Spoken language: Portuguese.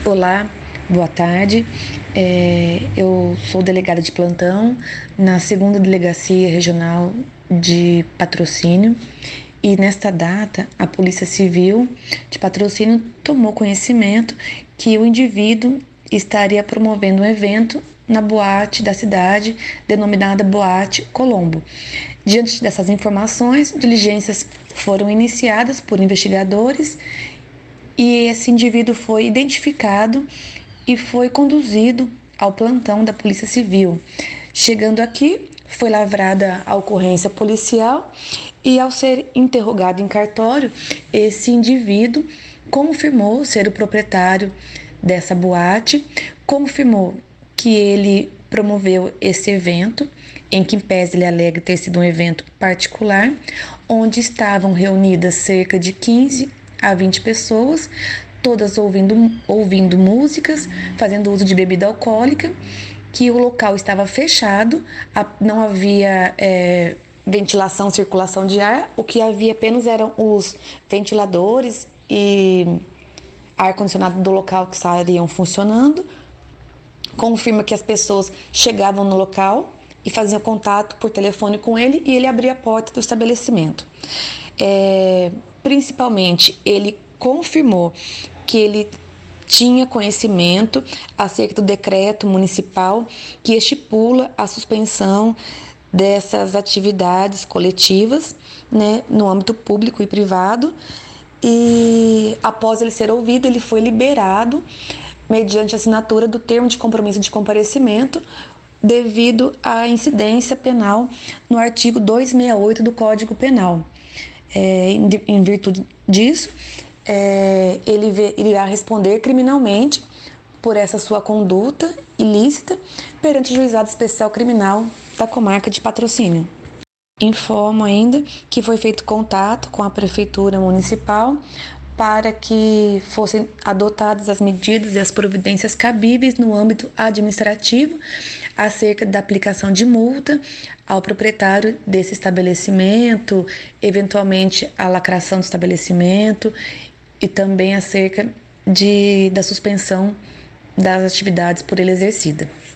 Olá, boa tarde. Eu sou delegada de plantão na 2ª Delegacia Regional de Patrocínio e nesta data a Polícia Civil de Patrocínio tomou conhecimento que o indivíduo estaria promovendo um evento na boate da cidade, denominada Boate Colombo. Diante dessas informações, diligências foram iniciadas por investigadores e esse indivíduo foi identificado e foi conduzido ao plantão da Polícia Civil. Chegando aqui, foi lavrada a ocorrência policial e, ao ser interrogado em cartório, esse indivíduo confirmou ser o proprietário dessa boate, confirmou que ele promoveu esse evento, em que em pese ele alega ter sido um evento particular, onde estavam reunidas cerca de 15 a 20 pessoas, todas ouvindo músicas, fazendo uso de bebida alcoólica, que o local estava fechado, não havia ventilação, circulação de ar, o que havia apenas eram os ventiladores e ar-condicionado do local que estariam funcionando. Confirma que as pessoas chegavam no local e faziam contato por telefone com ele e ele abria a porta do estabelecimento. Principalmente, ele confirmou que ele tinha conhecimento acerca do decreto municipal que estipula a suspensão dessas atividades coletivas, né, no âmbito público e privado, e após ele ser ouvido, ele foi liberado mediante assinatura do termo de compromisso de comparecimento devido à incidência penal no artigo 268 do Código Penal. Em virtude disso, ele irá responder criminalmente por essa sua conduta ilícita perante o Juizado Especial Criminal da Comarca de Patrocínio. Informo ainda que foi feito contato com a Prefeitura Municipal para que fossem adotadas as medidas e as providências cabíveis no âmbito administrativo acerca da aplicação de multa ao proprietário desse estabelecimento, eventualmente a lacração do estabelecimento e também acerca da suspensão das atividades por ele exercida.